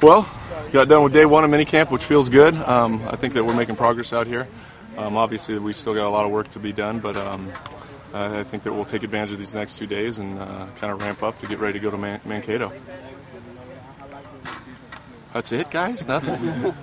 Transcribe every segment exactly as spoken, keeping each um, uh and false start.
Well, got done with day one of minicamp, which feels good. Um, I think that we're making progress out here. Um, obviously, we still got a lot of work to be done, but um, I think that we'll take advantage of these next two days and uh, kind of ramp up to get ready to go to Man- Mankato. That's it, guys? Nothing?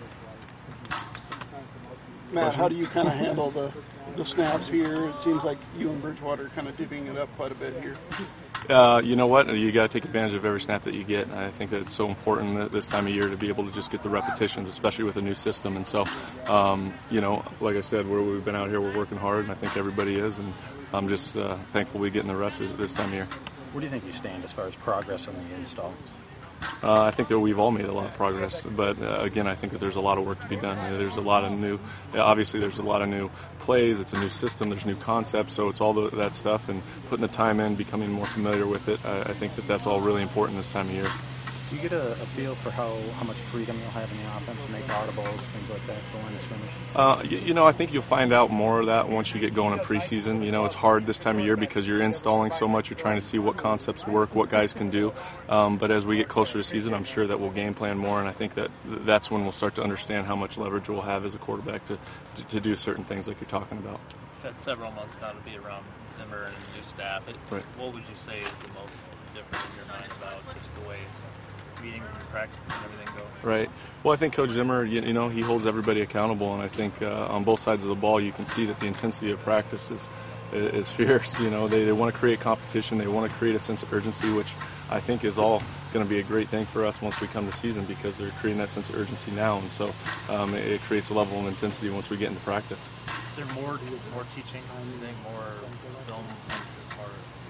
Matt, how do you kind of handle the, the snaps here? It seems like you and Bridgewater are kind of divvying it up quite a bit here. Uh, you know what? You got to take advantage of every snap that you get. I think that it's so important this time of year to be able to just get the repetitions, especially with a new system. And so, um, you know, like I said, where we've been out here, we're working hard, and I think everybody is. And I'm just uh, thankful we're getting the reps this time of year. Where do you think you stand as far as progress on the installs? Uh, I think that we've all made a lot of progress, but uh, again, I think that there's a lot of work to be done. There's a lot of new, obviously there's a lot of new plays, it's a new system, there's new concepts, so it's all the, that stuff, and putting the time in, becoming more familiar with it, I, I think that that's all really important this time of year. Do you get a, a feel for how, how much freedom you'll have in the offense to make audibles, things like that, go in scrimmage? Uh, you, you know, I think you'll find out more of that once you get going in preseason. You know, it's hard this time of year because you're installing so much. You're trying to see what concepts work, what guys can do. Um, but as we get closer to season, I'm sure that we'll game plan more, and I think that that's when we'll start to understand how much leverage we'll have as a quarterback to, to, to do certain things like you're talking about. You've had several months now to be around Zimmer and new staff. It, right. What would you say is the most different in your mind about just the way meetings and practices and everything go? Right. Well, I think Coach Zimmer, you, you know, he holds everybody accountable, and I think uh, on both sides of the ball, you can see that the intensity of practice is is fierce. You know, they, they want to create competition, they want to create a sense of urgency, which I think is all going to be a great thing for us once we come to season because they're creating that sense of urgency now, and so um, it, it creates a level of intensity once we get into practice. Is there more more teaching, do you think, more film emphasis, more?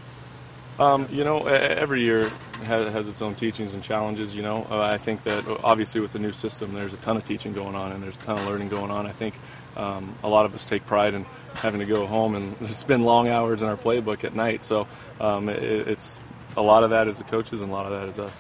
Um, you know, every year has, has its own teachings and challenges, you know. Uh, I think that obviously with the new system, there's a ton of teaching going on and there's a ton of learning going on. I think um, a lot of us take pride in having to go home and spend long hours in our playbook at night. So um, it, it's a lot of that is the coaches and a lot of that is us.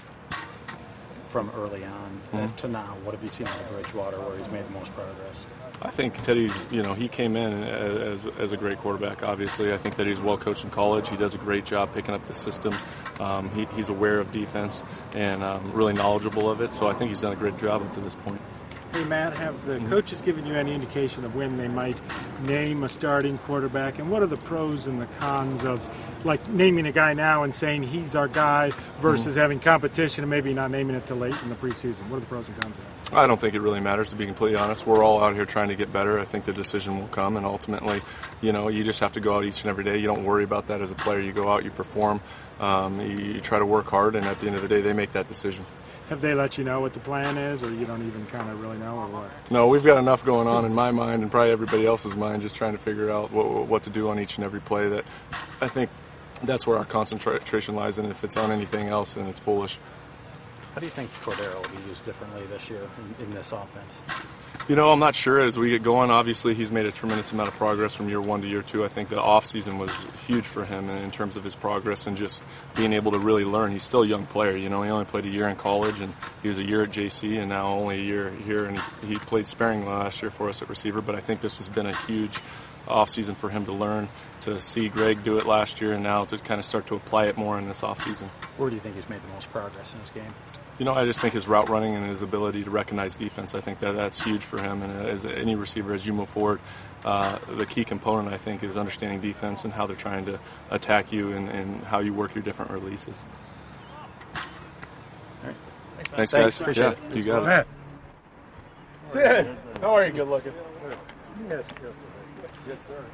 From early on mm-hmm. to now, what have you seen in Bridgewater where he's made the most progress? I think Teddy, you know, he came in as, as a great quarterback, obviously. I think that he's well coached in college. He does a great job picking up the system. Um, he, he's aware of defense and um, really knowledgeable of it, so I think he's done a great job up to this point. Hey, Matt, have the mm-hmm. coaches given you any indication of when they might name a starting quarterback? And what are the pros and the cons of, like, naming a guy now and saying he's our guy versus mm-hmm. having competition and maybe not naming it till late in the preseason? What are the pros and cons of that? I don't think it really matters, to be completely honest. We're all out here trying to get better. I think the decision will come, and ultimately, you know, you just have to go out each and every day. You don't worry about that as a player. You go out, you perform, um, you, you try to work hard, and at the end of the day, they make that decision. Have they let you know what the plan is, or you don't even kind of really know, or what? No, we've got enough going on in my mind and probably everybody else's mind, just trying to figure out what, what to do on each and every play. That I think that's where our concentration lies, and if it's on anything else, then it's foolish. How do you think Cordero will be used differently this year in, in this offense? You know, I'm not sure as we get going. Obviously, he's made a tremendous amount of progress from year one to year two. I think the offseason was huge for him in terms of his progress and just being able to really learn. He's still a young player. You know, he only played a year in college, and he was a year at J C, and now only a year here. And he, he played sparingly last year for us at receiver, but I think this has been a huge offseason for him to learn, to see Greg do it last year, and now to kind of start to apply it more in this offseason. Where do you think he's made the most progress in his game? You know, I just think his route running and his ability to recognize defense, I think that that's huge for him. And as any receiver, as you move forward, uh, the key component, I think, is understanding defense and how they're trying to attack you and, and how you work your different releases. All right. Thanks, guys. Appreciate yeah, it. you got Matt. it. Sid, how are you? Good looking. Yes, yes, yes, sir.